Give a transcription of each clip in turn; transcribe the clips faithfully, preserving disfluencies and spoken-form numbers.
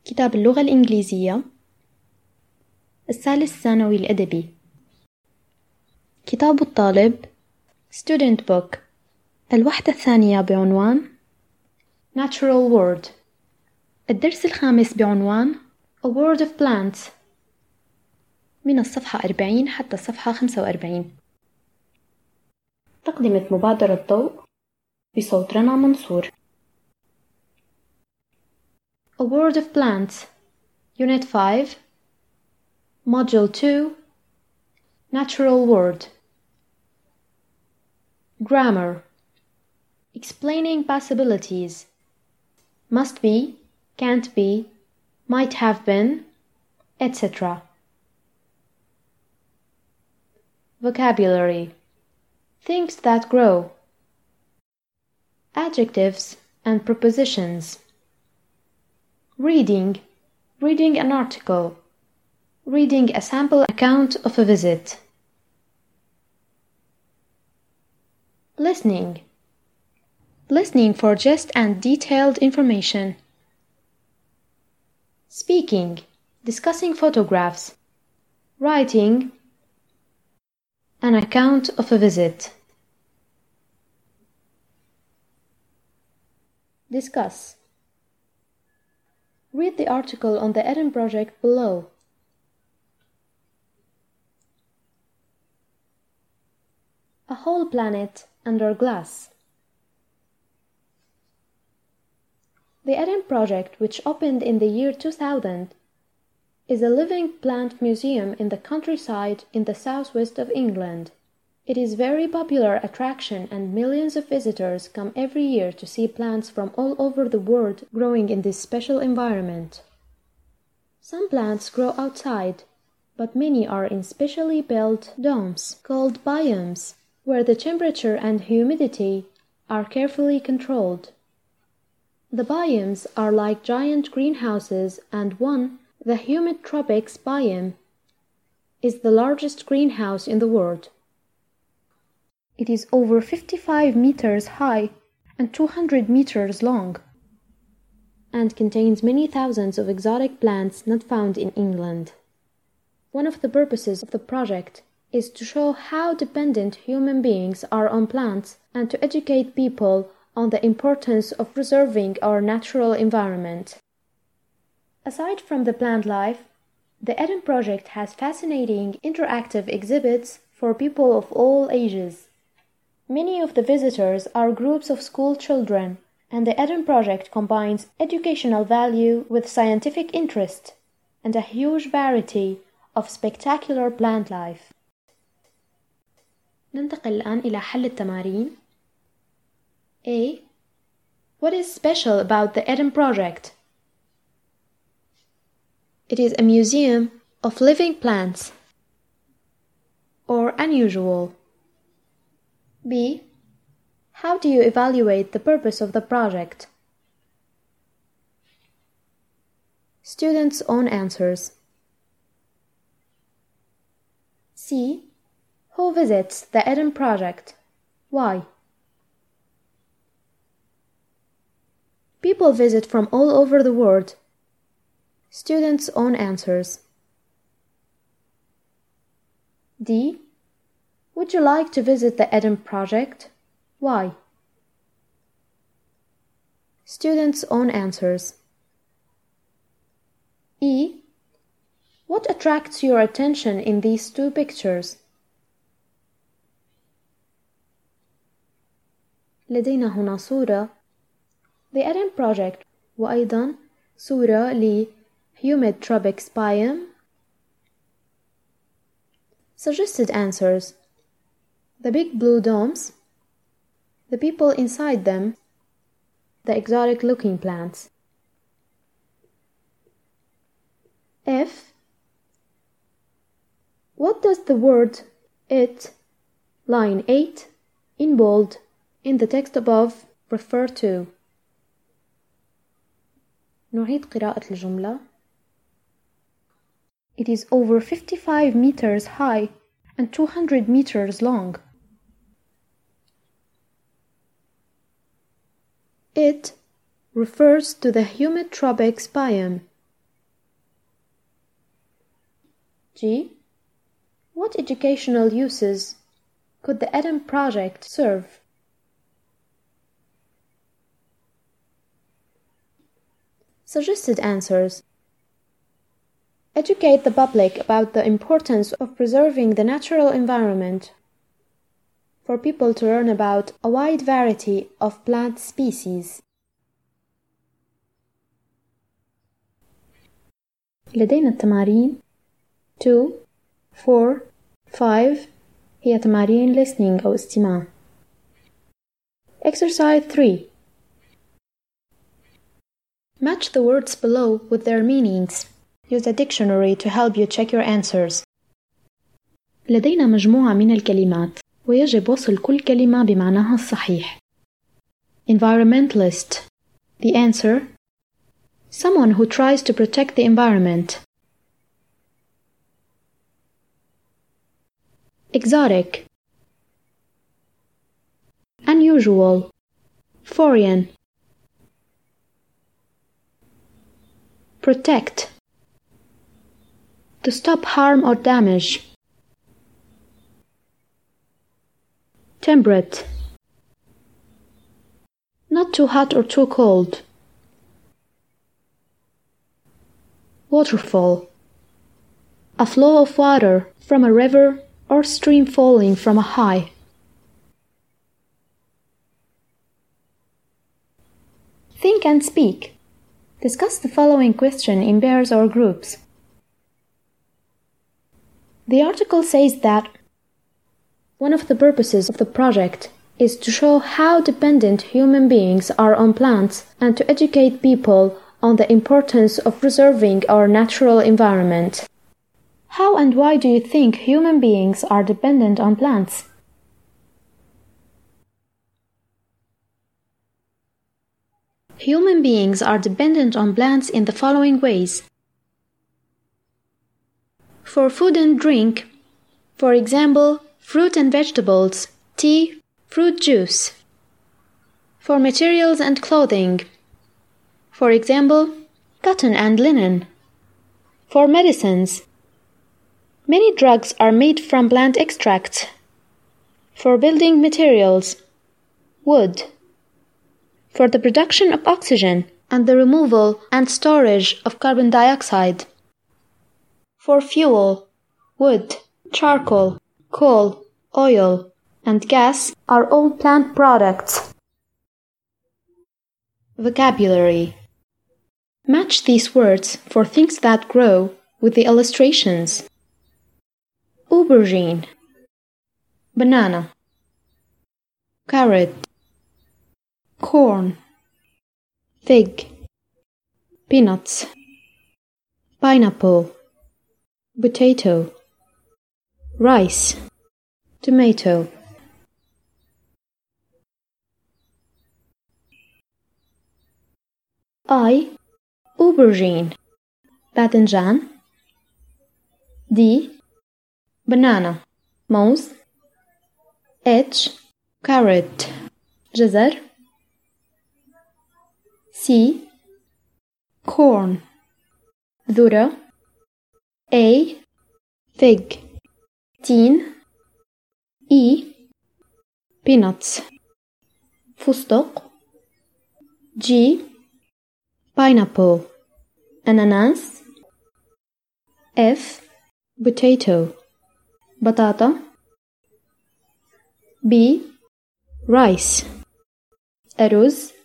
كتاب اللغة الإنجليزية الثالث ثانوي الأدبي. كتاب الطالب Student Book. الوحدة الثانية بعنوان Natural World. الدرس الخامس بعنوان A World of Plants، من الصفحة أربعين حتى الصفحة خمسة وأربعين. تقدمت مبادرة ضوء بصوت رنا منصور. A World of Plants Unit five Module two Natural World. Grammar. Explaining possibilities. Must be, can't be, might have been, et cetera. Vocabulary. Things that grow. Adjectives and prepositions. Reading. Reading an article. Reading a sample account of a visit. Listening. Listening for just and detailed information. Speaking. Discussing photographs. Writing. An account of a visit. Discuss. Read the article on the Eden Project below. A whole planet under glass. The Eden Project, which opened in the year two thousand, is a living plant museum in the countryside in the southwest of England. It is a very popular attraction and millions of visitors come every year to see plants from all over the world growing in this special environment. Some plants grow outside, but many are in specially built domes called biomes, where the temperature and humidity are carefully controlled. The biomes are like giant greenhouses, and one, the humid tropics biome, is the largest greenhouse in the world. It is over fifty-five meters high and two hundred meters long, and contains many thousands of exotic plants not found in England. One of the purposes of the project is to show how dependent human beings are on plants and to educate people on the importance of preserving our natural environment. Aside from the plant life, the Eden Project has fascinating interactive exhibits for people of all ages. Many of the visitors are groups of school children, and the Eden Project combines educational value with scientific interest and a huge variety of spectacular plant life. ننتقل الآن إلى حل التمارين. A. What is special about the Eden Project? It is a museum of living plants. Or unusual. B. How do you evaluate the purpose of the project? Students' own answers. C. Who visits the Eden Project? Why? People visit from all over the world. Students' own answers. D. Would you like to visit the Eden Project? Why? Students' own answers. E. What attracts your attention in these two pictures? لدينا هنا صورة The Eden Project وأيضا صورة ل Humid Tropics Biome. Suggested answers. The big blue domes, the people inside them, the exotic looking plants. F. What does the word it, line eight, in bold, in the text above, refer to? نعيد قراءة الجملة. It is over fifty-five meters high and two hundred meters long. It refers to the humid tropics biome G. What educational uses could the Eden Project serve? Suggested answers. Educate the public about the importance of preserving the natural environment, for people to learn about a wide variety of plant species. لدينا التمارين two, four, five هي تمارين listening أو استماع. Exercise three. Match the words below with their meanings. Use a dictionary to help you check your answers. لدينا مجموعة من الكلمات ويجب وصل كل كلمة بمعناها الصحيح. Environmentalist. The answer: someone who tries to protect the environment. Exotic. Unusual. Foreign. Protect. To stop harm or damage. Temperate. Not too hot or too cold. Waterfall. A flow of water from a river or stream falling from a high. Think and speak. Discuss the following question in pairs or groups. The article says that one of the purposes of the project is to show how dependent human beings are on plants and to educate people on the importance of preserving our natural environment. How and why do you think human beings are dependent on plants? Human beings are dependent on plants in the following ways. For food and drink, for example, fruit and vegetables, tea, fruit juice. For materials and clothing, for example, cotton and linen. For medicines, many drugs are made from plant extracts. For building materials, wood. For the production of oxygen and the removal and storage of carbon dioxide. For fuel, wood, charcoal, coal, oil, and gas are all plant products. Vocabulary. Match these words for things that grow with the illustrations. Aubergine. Banana. Carrot. Corn. Fig. Peanuts. Pineapple. Potato. Rice. Tomato. I. Aubergine. باذنجان. D. Banana. موز. H. Carrot. جزر. C. Corn. ذرة. A. Fig. تين. E. Peanuts. فستق. G. Pineapple. أناناس. F. Potato. بطاطا. B. Rice. أرز.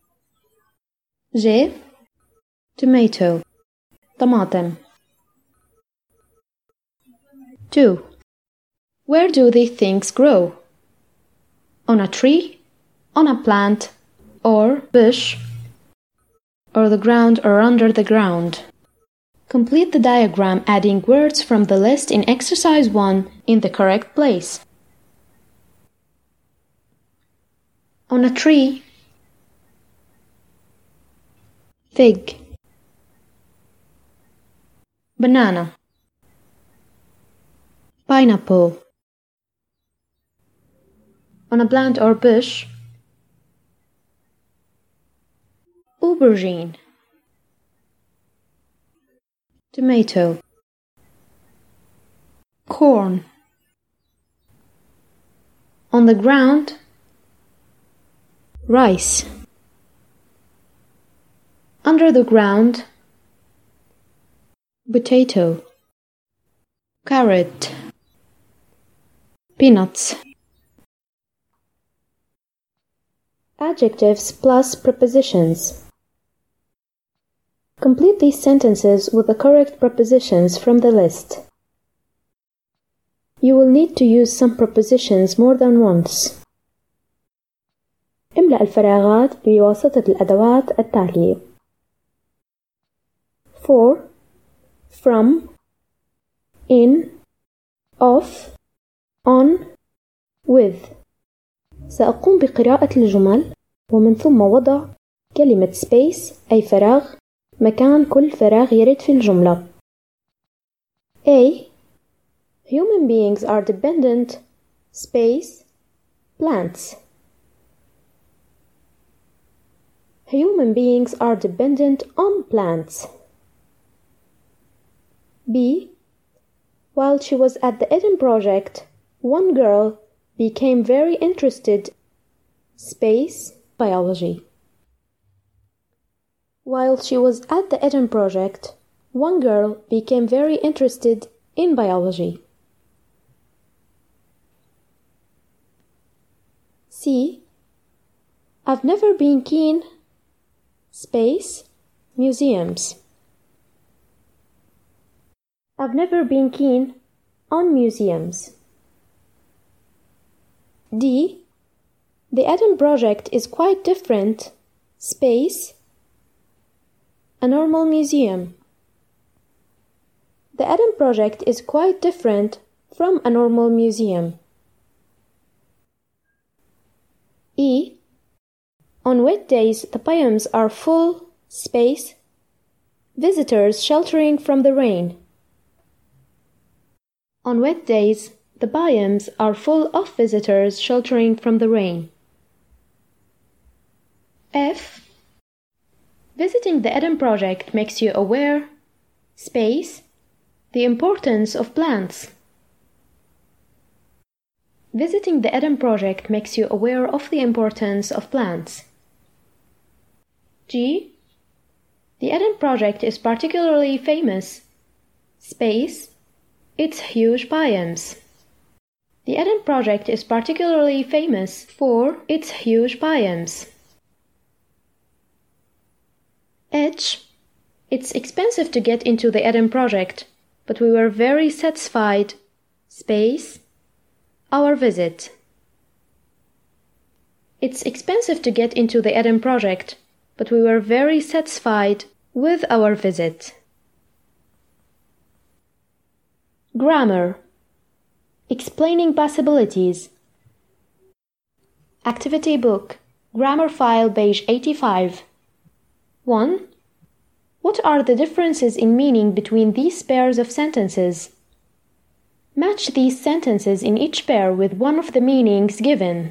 J. Tomato. طماطم. two. Where do these things grow? On a tree, on a plant, or bush, or the ground or under the ground. Complete the diagram adding words from the list in exercise one in the correct place. On a tree. Fig. Banana. Pineapple. On a plant or bush. Aubergine. Tomato. corn. On the ground, rice. Under the ground, potato, carrot, peanuts. Adjectives plus prepositions. Complete these sentences with the correct prepositions from the list. You will need to use some prepositions more than once. املأ الفراغات بواسطة الأدوات التالية. For, from, in, of, on, with. سأقوم بقراءة الجمل ومن ثم وضع كلمة space أي فراغ مكان كل فراغ يرد في الجملة. A. Human beings are dependent, space, plants. Human beings are dependent on plants. B. While she was at the Eden Project, one girl became very interested, space, biology. While she was at the Eden Project, one girl became very interested in biology. C. I've never been keen, space, museums. I've never been keen on museums. D. The Eden Project is quite different, space, a normal museum. The Eden Project is quite different from a normal museum. E. On wet days, the biomes are full, space, visitors sheltering from the rain. On wet days, the biomes are full of visitors sheltering from the rain. F. Visiting the Eden Project makes you aware, space, the importance of plants. Visiting the Eden Project makes you aware of the importance of plants. G. The Eden Project is particularly famous, space, its huge biomes. The Eden Project is particularly famous for its huge biomes. H. It's expensive to get into the Eden Project, but we were very satisfied, space, our visit. It's expensive to get into the Eden Project, but we were very satisfied with our visit. Grammar. Explaining possibilities. Activity book. Grammar file, page eighty-five. one. What are the differences in meaning between these pairs of sentences? Match these sentences in each pair with one of the meanings given.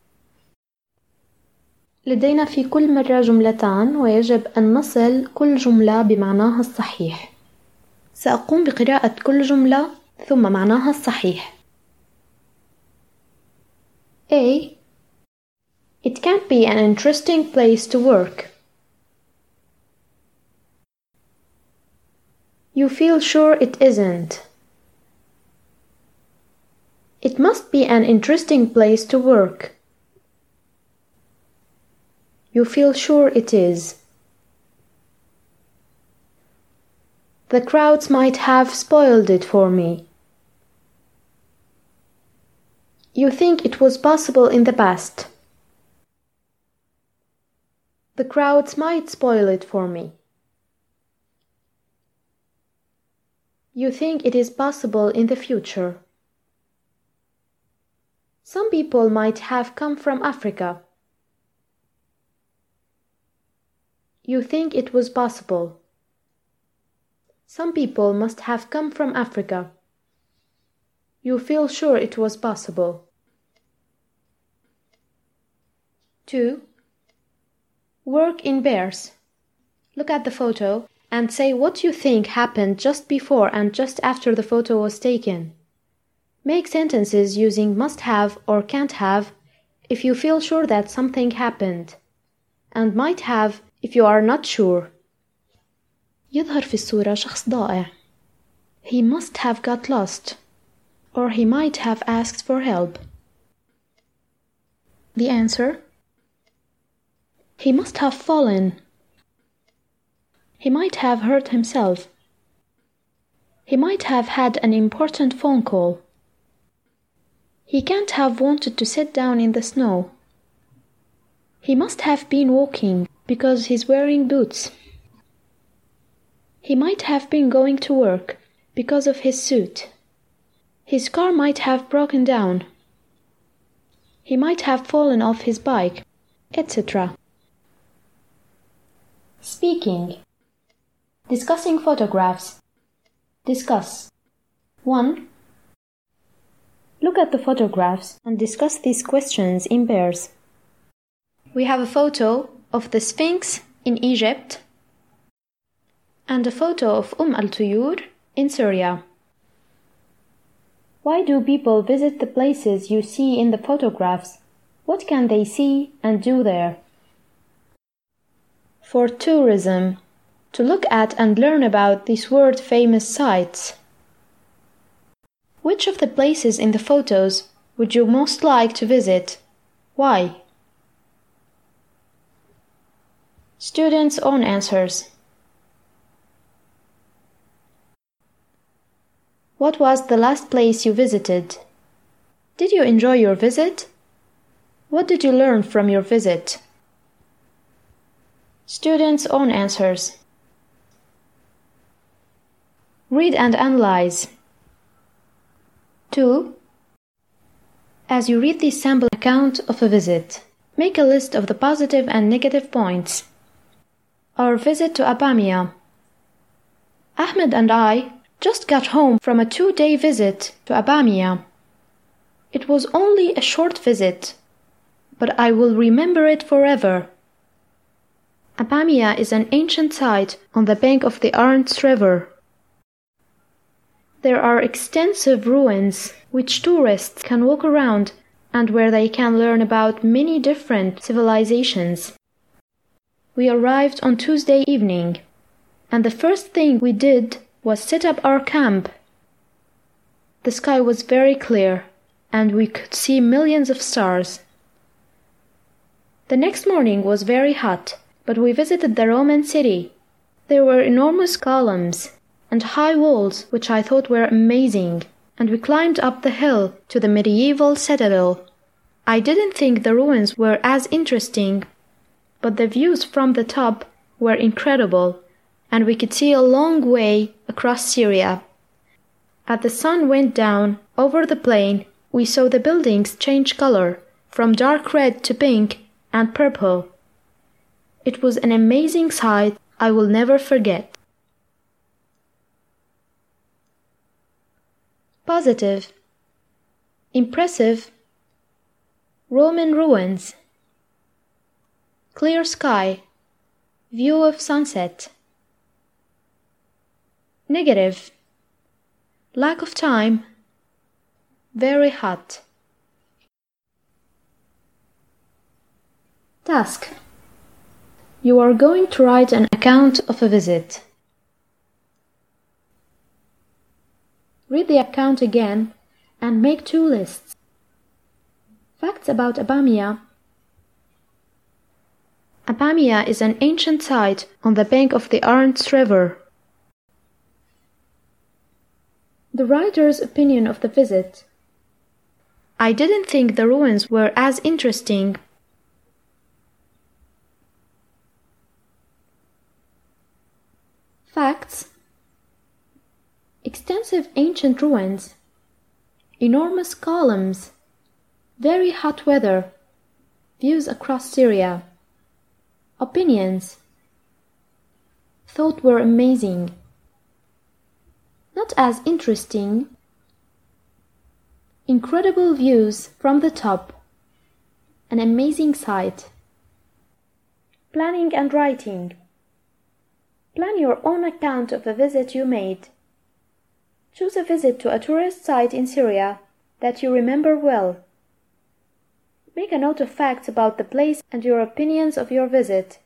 لدينا في كل مرة جملتان ويجب أن نصل كل جملة بمعناها الصحيح. سأقوم بقراءة كل جملة ثم معناها الصحيح. A. It can't be an interesting place to work. You feel sure it isn't. It must be an interesting place to work. You feel sure it is. The crowds might have spoiled it for me. You think it was possible in the past. The crowds might spoil it for me. You think it is possible in the future. Some people might have come from Africa. You think it was possible. Some people must have come from Africa. You feel sure it was possible. two. Work in pairs. Look at the photo and say what you think happened just before and just after the photo was taken. Make sentences using must have or can't have if you feel sure that something happened, and might have if you are not sure. يظهر في الصورة شخص ضائع. He must have got lost, or he might have asked for help. The answer: he must have fallen. He might have hurt himself. He might have had an important phone call. He can't have wanted to sit down in the snow. He must have been walking because he's wearing boots. He might have been going to work because of his suit. His car might have broken down. He might have fallen off his bike, et cetera. Speaking. Discussing photographs. Discuss. one. Look at the photographs and discuss these questions in pairs. We have a photo of the Sphinx in Egypt and a photo of Umm al-Tuyur in Syria. Why do people visit the places you see in the photographs? What can they see and do there? For tourism, to look at and learn about these world-famous sites. Which of the places in the photos would you most like to visit? Why? Students' own answers. What was the last place you visited? Did you enjoy your visit? What did you learn from your visit? Students' own answers. Read and analyze. two. As you read this sample account of a visit, make a list of the positive and negative points. Our visit to Abamia. Ahmed and I just got home from a two-day visit to Abamia. It was only a short visit, but I will remember it forever. Abamia is an ancient site on the bank of the Orange River. There are extensive ruins which tourists can walk around and where they can learn about many different civilizations. We arrived on Tuesday evening, and the first thing we did was set up our camp. The sky was very clear, and we could see millions of stars. The next morning was very hot, but we visited the Roman city. There were enormous columns and high walls which I thought were amazing, and we climbed up the hill to the medieval citadel. I didn't think the ruins were as interesting, but the views from the top were incredible, and we could see a long way across Syria. As the sun went down over the plain, we saw the buildings change color from dark red to pink and purple. It was an amazing sight I will never forget. Positive. Impressive. Roman ruins. Clear sky. View of sunset. Negative. Lack of time. Very hot. Task. You are going to write an account of a visit. Read the account again and make two lists. Facts about Abamia. Abamia is an ancient site on the bank of the Orange River. The writer's opinion of the visit. I didn't think the ruins were as interesting. Facts. Extensive ancient ruins, enormous columns, very hot weather, views across Syria. Opinions. Thought were amazing. Not as interesting. Incredible views from the top. An amazing sight. Planning and writing. Plan your own account of a visit you made. Choose a visit to a tourist site in Syria that you remember well. Make a note of facts about the place and your opinions of your visit.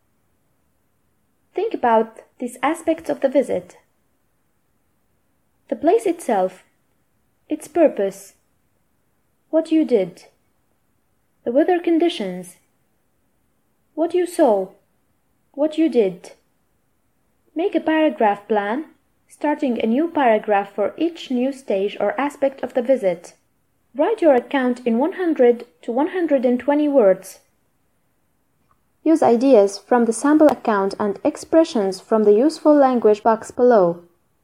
Think about these aspects of the visit: the place itself, its purpose, what you did, the weather conditions, what you saw, what you did. Make a paragraph plan, starting a new paragraph for each new stage or aspect of the visit. Write your account in one hundred to one hundred twenty words. Use ideas from the sample account and expressions from the useful language box below.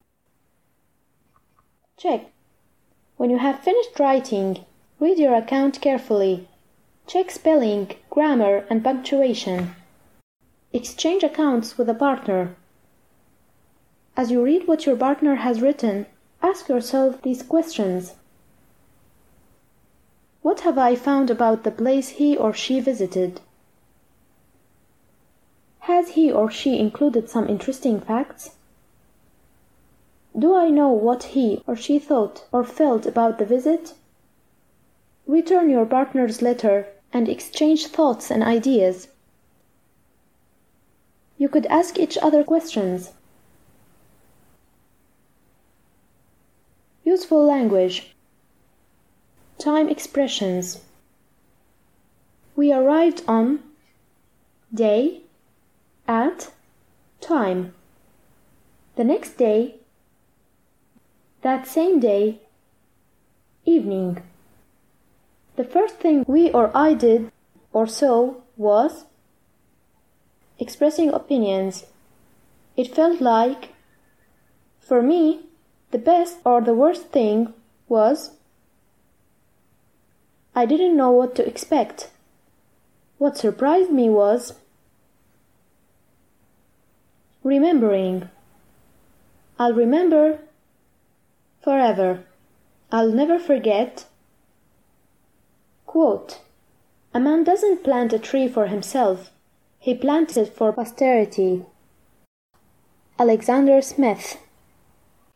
Check. When you have finished writing, read your account carefully. Check spelling, grammar, and punctuation. Exchange accounts with a partner. As you read what your partner has written, ask yourself these questions. What have I found about the place he or she visited? Has he or she included some interesting facts? Do I know what he or she thought or felt about the visit? Return your partner's letter and exchange thoughts and ideas. You could ask each other questions. Useful language. Time expressions. We arrived on day, at, time. The next day, that same day, evening. The first thing we or I did or saw was expressing opinions. It felt like, for me, the best or the worst thing was, I didn't know what to expect. What surprised me was, remembering. I'll remember forever. I'll never forget. Quote, a man doesn't plant a tree for himself. He plants it for posterity. Alexander Smith.